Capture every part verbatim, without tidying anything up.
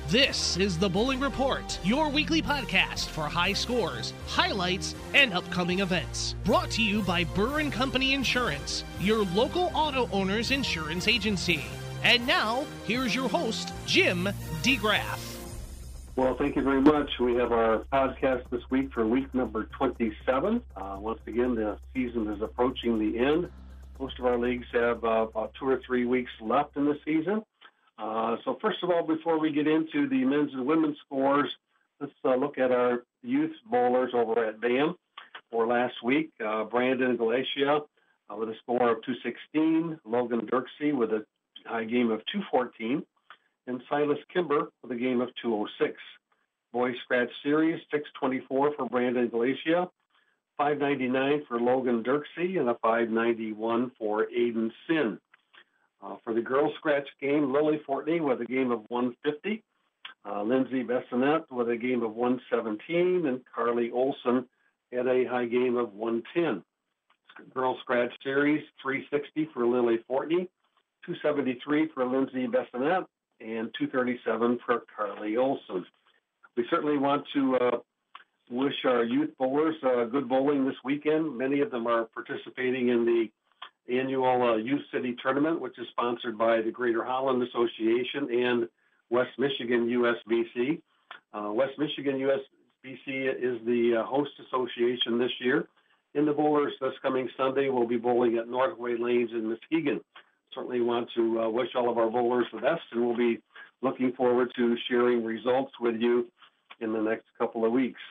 This is the Bowling Report, your weekly podcast for high scores, highlights, and upcoming events. Brought to you by Burr and Company Insurance, your local auto owner's insurance agency. And now, here's your host, Jim DeGraff. Well, thank you very much. We have our podcast this week for week number twenty-seven. Uh, once again, the season is approaching the end. Most of our leagues have uh, about two or three weeks left in the season. Uh, so first of all, before we get into the men's and women's scores, let's uh, look at our youth bowlers over at B A M for last week. Uh, Brandon Galatia uh, with a score of two sixteen, Logan Dirksey with a high game of two fourteen, and Silas Kimber with a game of two oh six. Boys Scratch Series, six twenty-four for Brandon Galatia, five ninety-nine for Logan Dirksey, and a five ninety-one for Aiden Sin. Uh, for the girls scratch game, Lily Fortney with a game of one fifty, uh, Lindsay Bessonette with a game of one seventeen, and Carly Olson had a high game of one ten. Girls scratch series, three sixty for Lily Fortney, two seventy-three for Lindsay Bessonette, and two thirty-seven for Carly Olson. We certainly want to uh, wish our youth bowlers uh, good bowling this weekend. Many of them are participating in the annual uh, Youth City Tournament, which is sponsored by the Greater Holland Association and West Michigan U S B C. Uh, West Michigan U S B C is the uh, host association this year. And the bowlers this coming Sunday will be bowling at Northway Lanes in Muskegon. Certainly want to uh, wish all of our bowlers the best, and we'll be looking forward to sharing results with you in the next couple of weeks.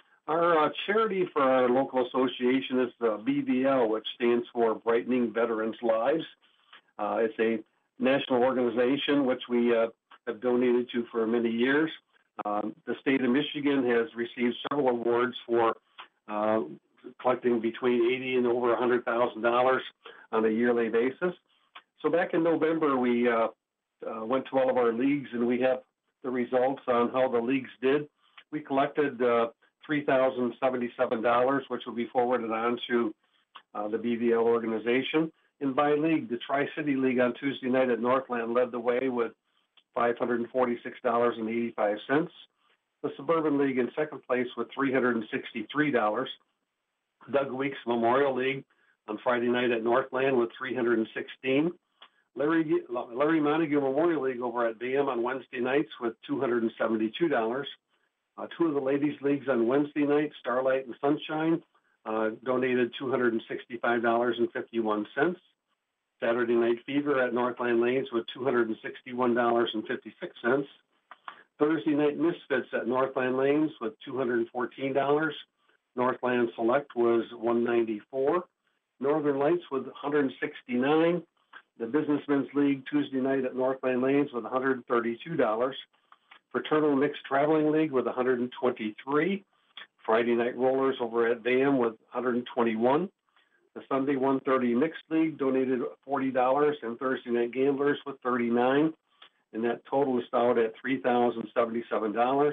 Our uh, charity for our local association is the B V L, which stands for Brightening Veterans' Lives. Uh, it's a national organization which we uh, have donated to for many years. Um, the state of Michigan has received several awards for uh, collecting between eighty and over one hundred thousand dollars on a yearly basis. So back in November, we uh, uh, went to all of our leagues, and we have the results on how the leagues did. We collected uh, three thousand seventy-seven dollars, which will be forwarded on to uh, the B V L organization. And by league, the Tri-City League on Tuesday night at Northland led the way with five hundred forty-six dollars and eighty-five cents. The Suburban League in second place with three hundred sixty-three dollars. Doug Weeks Memorial League on Friday night at Northland with three hundred sixteen dollars. Larry, Larry Montague Memorial League over at B A M on Wednesday nights with two hundred seventy-two dollars. Uh, two of the ladies' leagues on Wednesday night, Starlight and Sunshine, uh, donated two hundred sixty-five dollars and fifty-one cents. Saturday Night Fever at Northland Lanes with two hundred sixty-one dollars and fifty-six cents. Thursday Night Misfits at Northland Lanes with two hundred fourteen dollars. Northland Select was one hundred ninety-four dollars. Northern Lights with one hundred sixty-nine dollars. The Businessmen's League Tuesday night at Northland Lanes with one hundred thirty-two dollars. Fraternal Mixed Traveling League with one hundred twenty-three dollars. Friday Night Rollers over at B A M with one hundred twenty-one dollars. The Sunday one thirty Mixed League donated forty dollars, and Thursday Night Gamblers with thirty-nine dollars. And that total is out at three thousand seventy-seven dollars.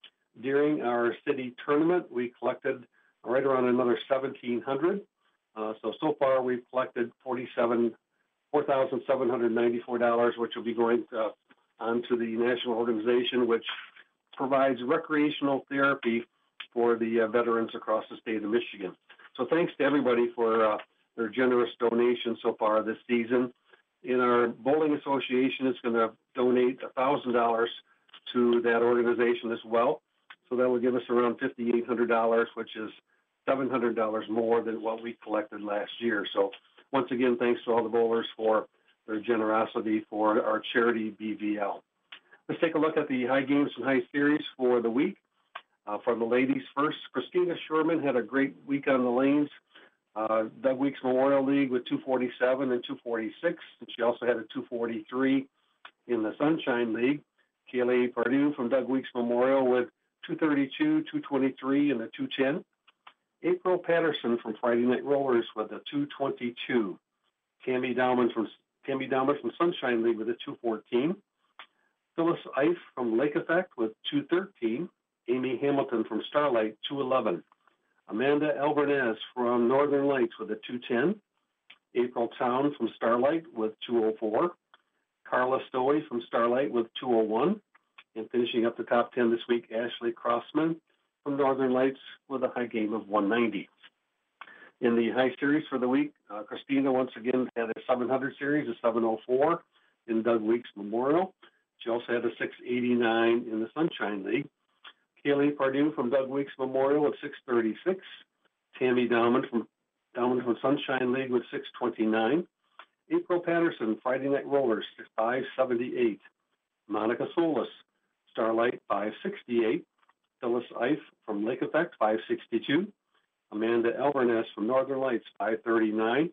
During our city tournament, we collected right around another seventeen hundred dollars. Uh, so, so far we've collected forty-seven four thousand seven hundred ninety-four dollars, which will be going to, on to the national organization, which provides recreational therapy for the uh, veterans across the state of Michigan. So thanks to everybody for uh, their generous donation so far this season. In our bowling association is going to donate one thousand dollars to that organization as well. So that will give us around five thousand eight hundred dollars, which is seven hundred dollars more than what we collected last year. So once again, thanks to all the bowlers for their generosity for our charity B V L. Let's take a look at the high games and high series for the week. Uh, for the ladies first, Christina Sherman had a great week on the lanes. Uh, Doug Weeks Memorial League with two forty-seven and two forty-six. And she also had a two forty-three in the Sunshine League. Kaylee Pardue from Doug Weeks Memorial with two thirty-two, two twenty-three, and a two ten. April Patterson from Friday Night Rollers with a two twenty-two. Cammy Dowman from Cammy Dowman from Sunshine League with a two fourteen. Phyllis Ife from Lake Effect with two thirteen. Amy Hamilton from Starlight, two eleven. Amanda Alvarez from Northern Lights with a two ten. April Town from Starlight with two oh four. Carla Stowe from Starlight with two oh one. And finishing up the top ten this week, Ashley Crossman from Northern Lights with a high game of one ninety. In the high series for the week, uh, Christina once again had a seven hundred series, a seven oh four in Doug Weeks Memorial. She also had a six eighty-nine in the Sunshine League. Kaylee Pardue from Doug Weeks Memorial with six thirty-six. Tammy Dowman from Dowman from Sunshine League with six twenty-nine. April Patterson, Friday Night Rollers, five seventy-eight. Monica Solis, Starlight, five sixty-eight. Phyllis Ife from Lake Effect, five sixty-two. Amanda Elverness from Northern Lights, five thirty-nine.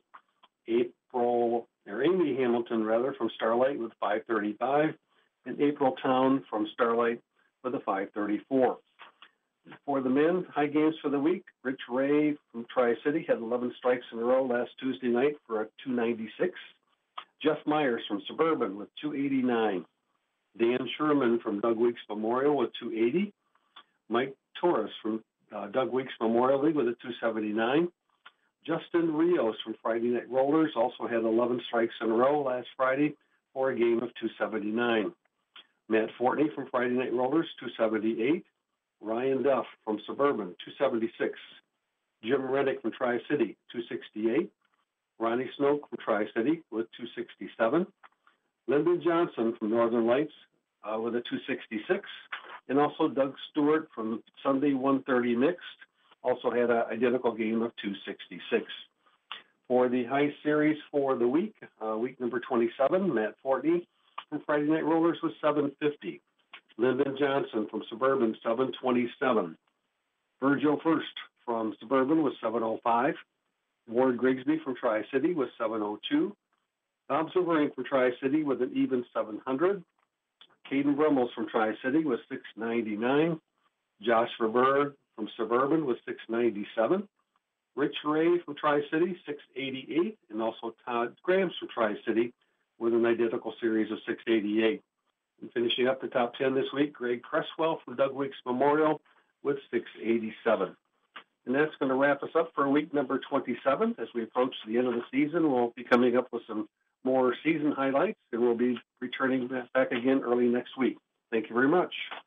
April, or Amy Hamilton, rather, from Starlight with five thirty-five. And April Town from Starlight with a five thirty-four. For the men, high games for the week, Rich Ray from Tri-City had eleven strikes in a row last Tuesday night for a two ninety-six. Jeff Myers from Suburban with two eighty-nine. Dan Sherman from Doug Weeks Memorial with two eighty. Mike Torres from uh, Doug Weeks Memorial League with a two seventy-nine. Justin Rios from Friday Night Rollers also had eleven strikes in a row last Friday for a game of two seventy-nine. Matt Fortney from Friday Night Rollers, two seventy-eight. Ryan Duff from Suburban, two seventy-six. Jim Reddick from Tri-City, two sixty-eight. Ronnie Snoke from Tri-City with two sixty-seven. Lyndon Johnson from Northern Lights uh, with a two sixty-six. And also Doug Stewart from Sunday one thirty Mixed also had an identical game of two sixty-six. For the high series for the week, uh, week number twenty-seven, Matt Fortney from Friday Night Rollers was seven fifty. Lyndon Johnson from Suburban, seven twenty-seven. Virgil First from Suburban was seven oh five. Ward Grigsby from Tri-City was seven oh two. Bob Silverink from Tri-City with an even seven hundred. Caden Brummels from Tri-City was six ninety-nine. Josh Verberg from Suburban was six ninety-seven. Rich Ray from Tri-City, six eighty-eight. And also Todd Grams from Tri-City with an identical series of six eighty-eight. And finishing up the top ten this week, Greg Cresswell from Doug Weeks Memorial with six eighty-seven. And that's going to wrap us up for week number twenty-seven. As we approach the end of the season, we'll be coming up with some more season highlights, and we'll be returning back again early next week. Thank you very much.